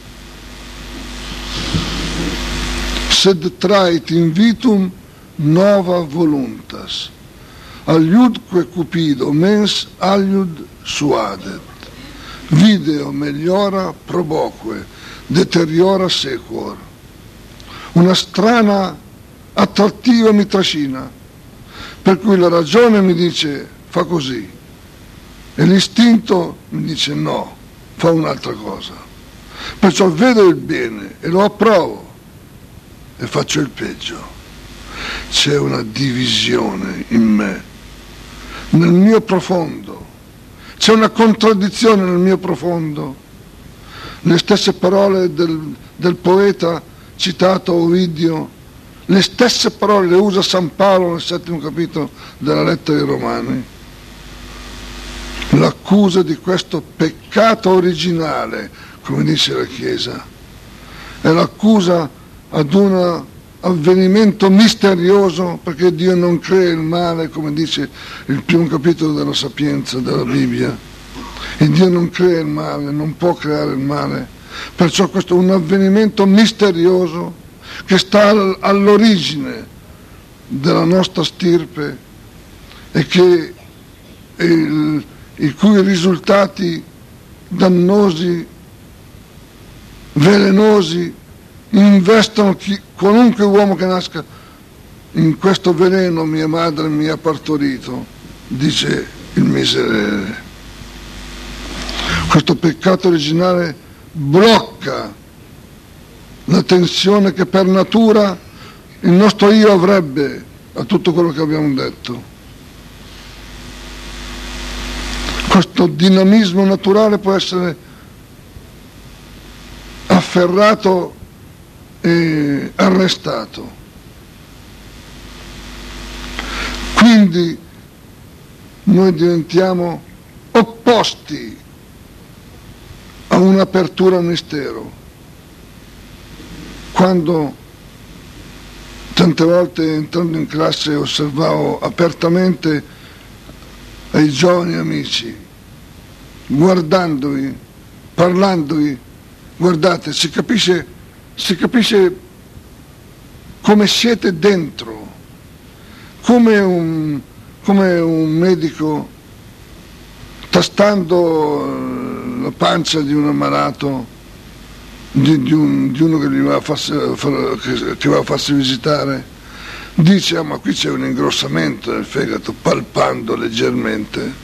Sed trait invitum nova voluntas, aliudque cupido mens aliud suadet, video meliora proboque, deteriora sequor. Una strana attrattiva mi trascina, per cui la ragione mi dice fa così e l'istinto mi dice no, fa un'altra cosa. Perciò vedo il bene e lo approvo e faccio il peggio. C'è una divisione in me, nel mio profondo, c'è una contraddizione nel mio profondo. Le stesse parole del, del poeta citato Ovidio, le stesse parole le usa San Paolo nel settimo capitolo della lettera ai Romani. L'accusa di questo peccato originale, come dice la Chiesa, è l'accusa ad un avvenimento misterioso, perché Dio non crea il male, come dice il primo capitolo della Sapienza della Bibbia. E Dio non crea il male, non può creare il male. Perciò questo è un avvenimento misterioso che sta all'origine della nostra stirpe e che il, i cui risultati dannosi, velenosi, investono chi, qualunque uomo che nasca. In questo veleno mia madre mi ha partorito, dice il miserere. Questo peccato originale blocca la tensione che per natura il nostro io avrebbe a tutto quello che abbiamo detto. Questo dinamismo naturale può essere afferrato e arrestato. Quindi noi diventiamo opposti a un'apertura al mistero. Quando tante volte entrando in classe osservavo apertamente ai giovani amici, guardandovi, parlandovi, guardate, si capisce, si capisce come siete dentro, come un, come un medico tastando la pancia di un ammalato, di, di, un, di uno che gli va a farsi, che, che va a farsi visitare, dice ah, ma qui c'è un ingrossamento del fegato, palpando leggermente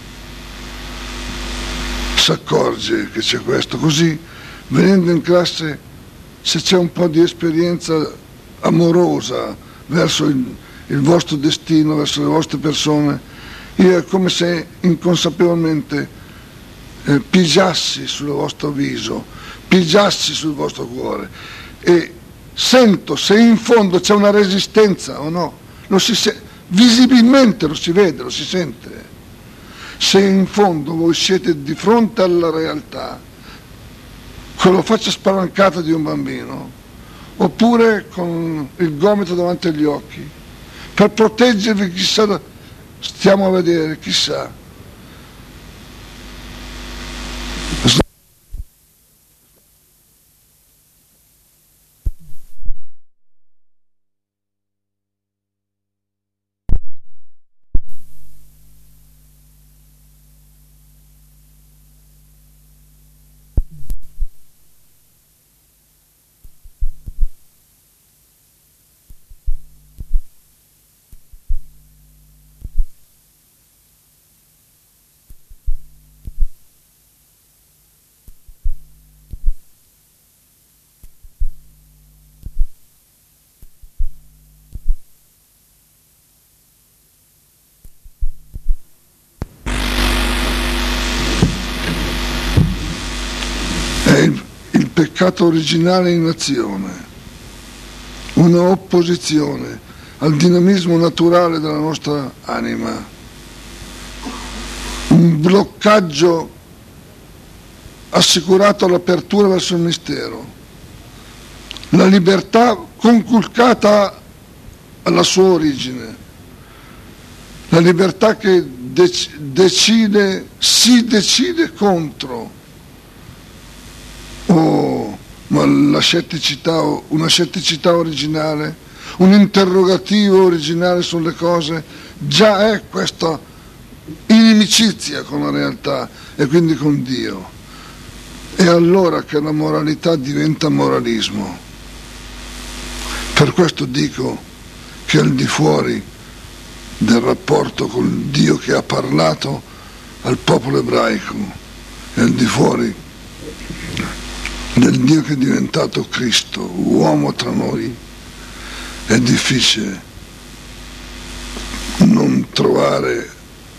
si accorge che c'è questo. Così venendo in classe, se c'è un po' di esperienza amorosa verso il, il vostro destino, verso le vostre persone, io è come se inconsapevolmente eh, pigiassi sul vostro viso, pigiassi sul vostro cuore e sento se in fondo c'è una resistenza o no. Lo si se- visibilmente lo si vede, lo si sente. se in fondo voi siete di fronte alla realtà, con la faccia spalancata di un bambino, oppure con il gomito davanti agli occhi, per proteggervi, chissà, stiamo a vedere, chissà. È il, il peccato originale in azione, una opposizione al dinamismo naturale della nostra anima, un bloccaggio assicurato all'apertura verso il mistero, la libertà conculcata alla sua origine, la libertà che dec- decide, si decide contro. Oh, ma la scetticità, una sceticità originale, un interrogativo originale sulle cose, già è questa inimicizia con la realtà e quindi con Dio. È allora che la moralità diventa moralismo. Per questo dico che al di fuori del rapporto col Dio che ha parlato al popolo ebraico e al di fuori del Dio che è diventato Cristo, uomo tra noi, è difficile non trovare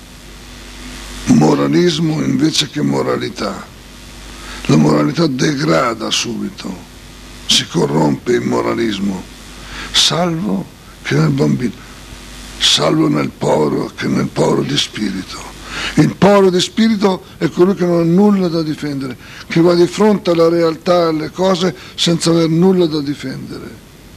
moralismo invece che moralità. La moralità degrada subito, si corrompe in moralismo, salvo che nel bambino, salvo nel povero che nel povero di spirito. Il povero di spirito è colui che non ha nulla da difendere, che va di fronte alla realtà e alle cose senza aver nulla da difendere.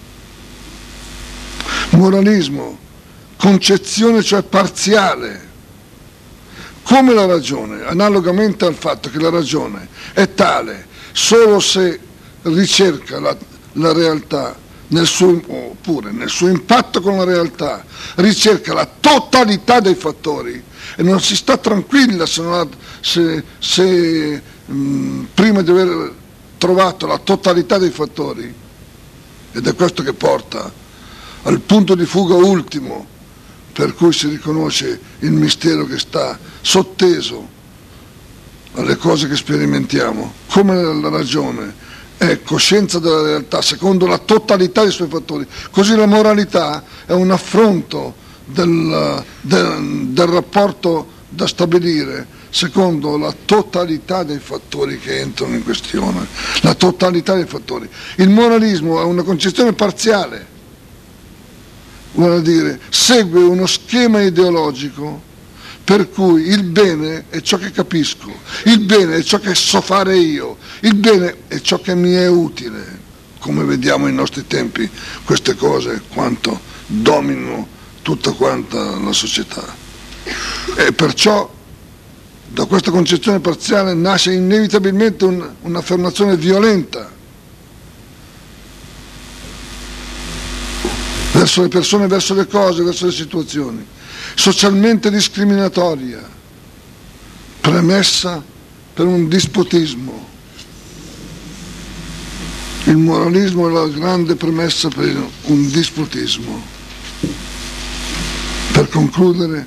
Moralismo, concezione cioè parziale, come la ragione, analogamente al fatto che la ragione è tale solo se ricerca la, la realtà nel suo, oppure nel suo impatto con la realtà, ricerca la totalità dei fattori e non si sta tranquilla se, non ha, se, se mh, prima di aver trovato la totalità dei fattori, ed è questo che porta al punto di fuga ultimo per cui si riconosce il mistero che sta sotteso alle cose che sperimentiamo, come la ragione è coscienza della realtà secondo la totalità dei suoi fattori, così la moralità è un affronto del, del, del rapporto da stabilire secondo la totalità dei fattori che entrano in questione, la totalità dei fattori. Il moralismo è una concezione parziale, vuol dire segue uno schema ideologico per cui il bene è ciò che capisco, il bene è ciò che so fare io, il bene è ciò che mi è utile, come vediamo in nostri tempi queste cose quanto dominano tutta quanta la società. E perciò da questa concezione parziale nasce inevitabilmente un, un'affermazione violenta verso le persone, verso le cose, verso le situazioni, socialmente discriminatoria, premessa per un dispotismo. Il moralismo è la grande premessa per un dispotismo. Per concludere,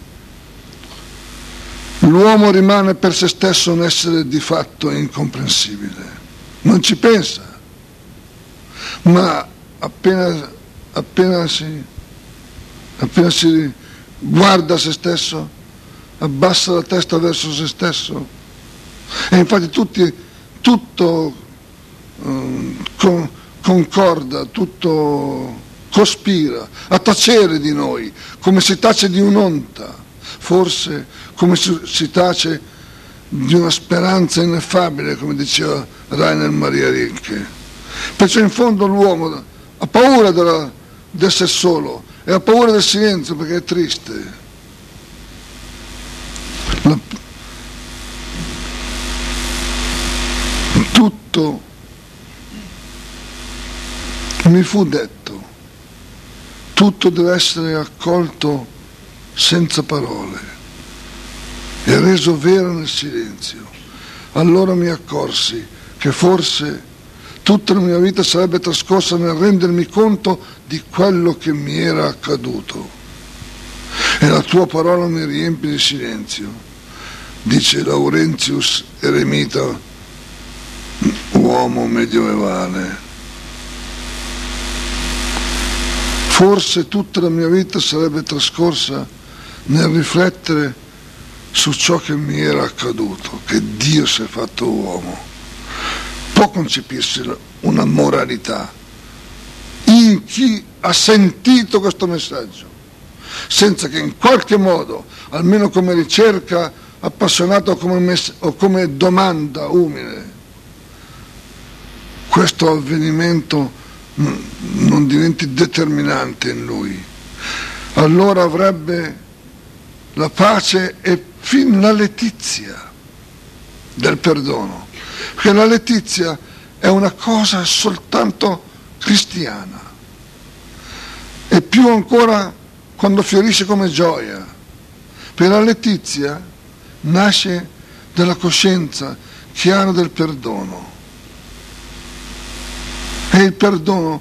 l'uomo rimane per se stesso un essere di fatto incomprensibile, non ci pensa, ma appena, appena, si, appena si guarda se stesso, abbassa la testa verso se stesso e infatti tutti, tutto um, con, concorda, tutto cospira a tacere di noi come si tace di un'onta, forse come si tace di una speranza ineffabile, come diceva Rainer Maria Rilke. Perciò in fondo l'uomo ha paura della, di essere solo e ha paura del silenzio perché è triste. La, tutto mi fu detto, tutto deve essere accolto senza parole e reso vero nel silenzio. Allora mi accorsi che forse tutta la mia vita sarebbe trascorsa nel rendermi conto di quello che mi era accaduto. E la tua parola mi riempie di silenzio, dice Laurentius Eremita, uomo medievale. Forse tutta la mia vita sarebbe trascorsa nel riflettere su ciò che mi era accaduto, che Dio si è fatto uomo. Può concepirsi una moralità in chi ha sentito questo messaggio, senza che in qualche modo, almeno come ricerca appassionata o come, mess- o come domanda umile, questo avvenimento non diventi determinante in lui. Allora avrebbe la pace e fin la letizia del perdono, perché la letizia è una cosa soltanto cristiana e più ancora quando fiorisce come gioia, perché la letizia nasce dalla coscienza chiara del perdono. E il perdono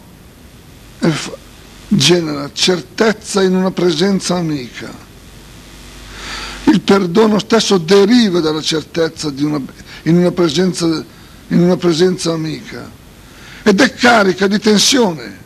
genera certezza in una presenza amica. Il perdono stesso deriva dalla certezza di una, in, una presenza, in una presenza amica ed è carica di tensione.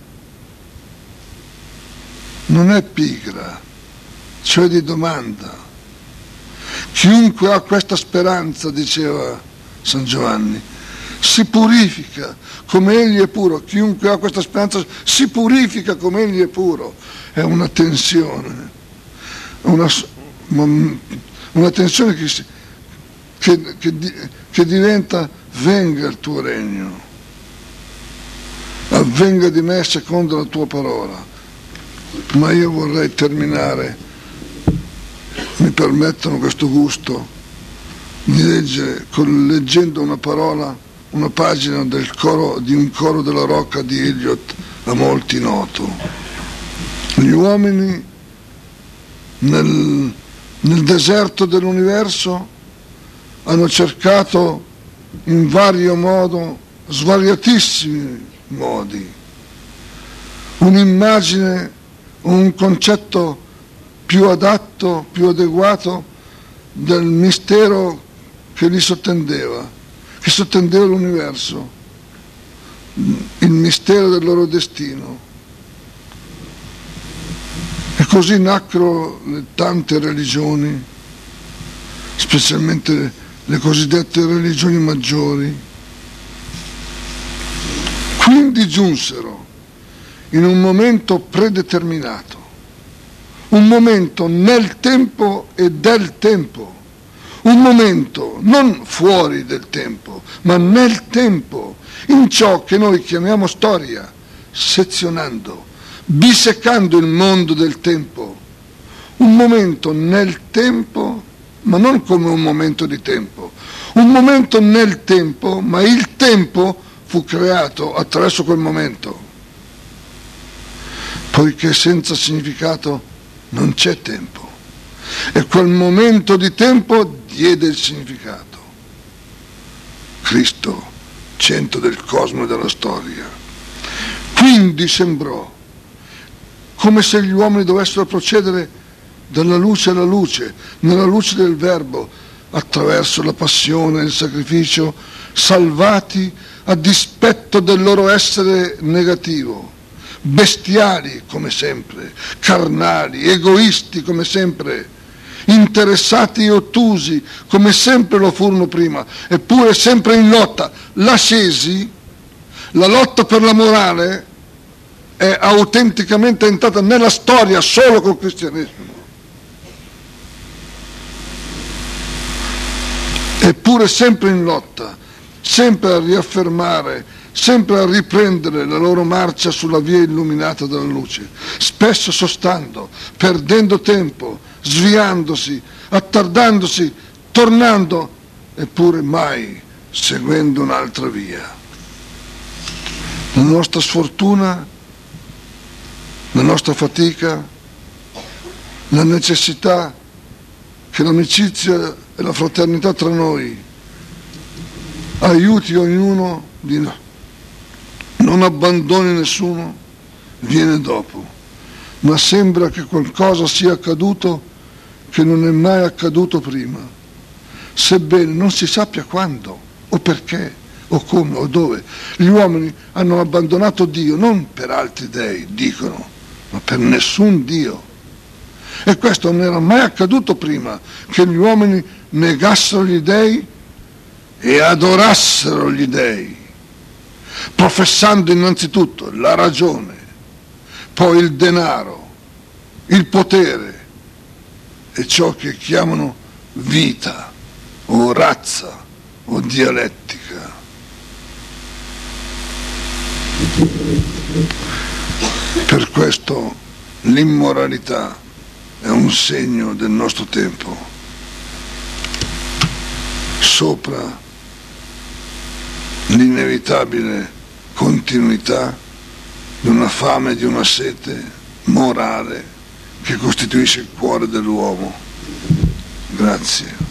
Non è pigra, cioè di domanda. Chiunque ha questa speranza, diceva San Giovanni, si purifica come egli è puro. Chiunque ha questa speranza si purifica come egli è puro. È una tensione, una, una tensione che, si, che, che, che diventa: venga il tuo regno, avvenga di me secondo la tua parola. Ma io vorrei terminare, mi permettono questo gusto, di leggere, con, leggendo una parola, una pagina del coro, di un coro della Rocca di Eliot, a molti noto. Gli uomini nel, nel deserto dell'universo hanno cercato in vario modo, svariatissimi modi, un'immagine, un concetto più adatto, più adeguato del mistero che li sottendeva, che sottendeva l'universo, il mistero del loro destino. E così nacquero le tante religioni, specialmente le cosiddette religioni maggiori. Quindi giunsero in un momento predeterminato, un momento nel tempo e del tempo, un momento non fuori del tempo, ma nel tempo, in ciò che noi chiamiamo storia, sezionando, biseccando il mondo del tempo, un momento nel tempo, ma non come un momento di tempo, un momento nel tempo, ma il tempo fu creato attraverso quel momento, poiché senza significato non c'è tempo, e quel momento di tempo diede il significato. Cristo, centro del cosmo e della storia. Quindi sembrò come se gli uomini dovessero procedere dalla luce alla luce, nella luce del Verbo, attraverso la passione e il sacrificio, salvati a dispetto del loro essere negativo, bestiali come sempre, carnali, egoisti come sempre, interessati e ottusi come sempre lo furono prima, eppure sempre in lotta. L'ascesi, la lotta per la morale, è autenticamente entrata nella storia solo col cristianesimo. eppure sempre in lotta, sempre a riaffermare, sempre a riprendere la loro marcia sulla via illuminata dalla luce, spesso sostando, perdendo tempo, sviandosi, attardandosi, tornando, eppure mai seguendo un'altra via. La nostra sfortuna, la nostra fatica, la necessità che l'amicizia e la fraternità tra noi aiuti ognuno di no, non abbandoni nessuno, viene dopo, ma sembra che qualcosa sia accaduto che non è mai accaduto prima, sebbene non si sappia quando o perché o come o dove. Gli uomini hanno abbandonato Dio non per altri dei, dicono, ma per nessun Dio. E questo non era mai accaduto prima, che gli uomini negassero gli dei e adorassero gli dei, professando innanzitutto la ragione, poi il denaro, il potere e ciò che chiamano vita o razza o dialettica. Per questo l'immoralità è un segno del nostro tempo, sopra l'inevitabile continuità di una fame e di una sete morale che costituisce il cuore dell'uomo. Grazie.